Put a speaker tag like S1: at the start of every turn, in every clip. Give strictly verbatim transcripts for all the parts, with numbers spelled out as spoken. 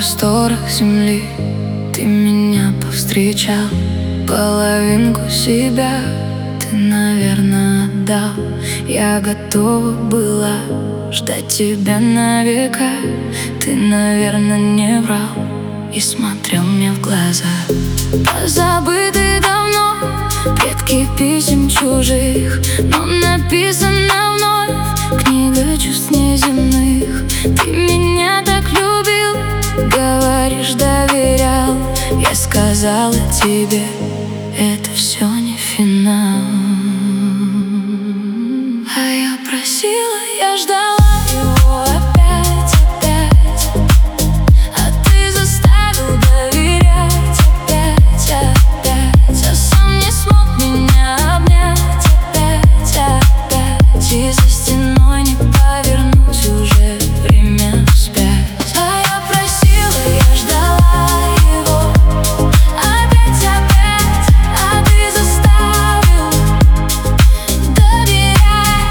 S1: просторах земли ты меня повстречал, половинку себя ты, наверное, отдал. Я готова была ждать тебя на века. Ты, наверное, не врал и смотрел мне в глаза. Позабыты давно предки писем чужих, но написано вновь книга чувств неземных. Ты меня так любил, говоришь, доверял. Я сказала тебе, это все не финал. А я просила, я ждала его опять, опять, а ты заставил доверять опять, опять. А сам не смог меня обнять опять, опять. И за стеной не повернуть уже время вспять. А я просила, я ждала его опять, опять, а ты заставил доверять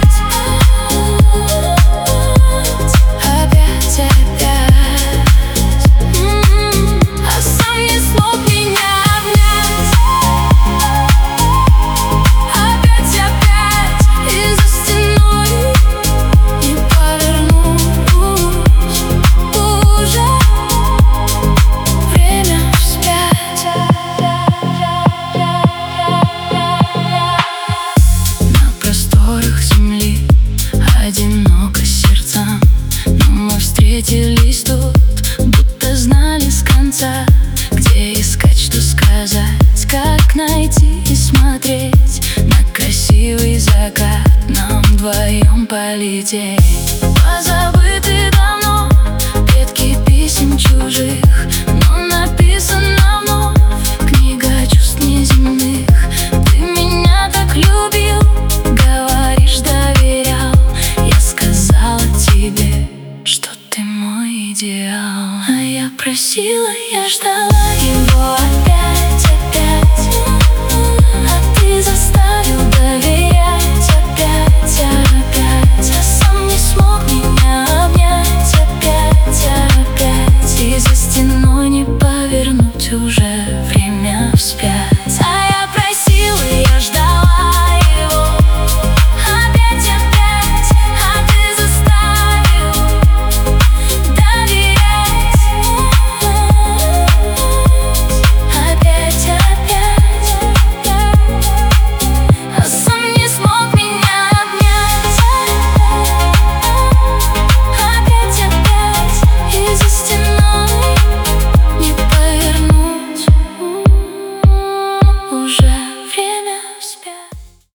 S1: опять, опять. А сам не смог меня обнять опять, опять. И за стеной не повернусь уже время вспять. На просторах земли одиноко сердцам, но мы встретились тут, будто знали с конца, где искать, что сказать, как найти и смотреть на красивый закат, нам вдвоем полететь.